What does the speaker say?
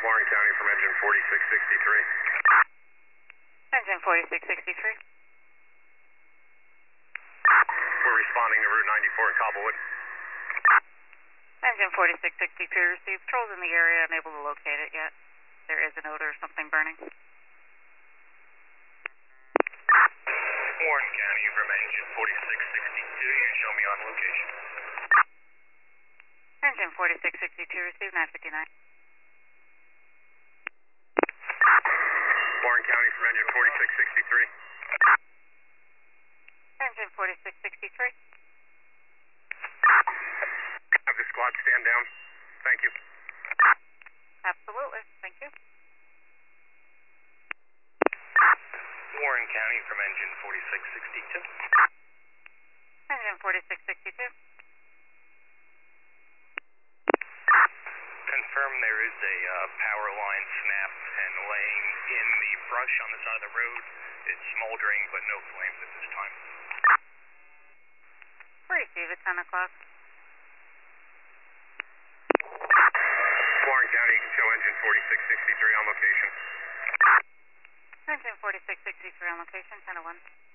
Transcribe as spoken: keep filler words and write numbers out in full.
Warren County from engine forty-six sixty-three. Engine forty-six sixty-three. We're responding to Route ninety-four in Cobblewood. Engine forty-six sixty-three received. Trolls in the area, unable to locate it yet. There is an odor of something burning. Warren County from engine forty-six sixty-two. You can show me on location. Engine forty-six sixty-two received. nine fifty-nine. Warren County from engine forty-six sixty-three. Engine forty-six sixty-three. Have the squad stand down. Thank you. Absolutely. Thank you. Warren County from engine forty-six sixty-two. Engine forty-six sixty-two. Confirm there is a uh, power line snapped and laying in the brush on the side of the road. It's smoldering, but no flames at this time. Receive at ten o'clock. Warren County, you can show engine forty-six sixty-three on location. Engine forty-six sixty-three on location, ten oh one.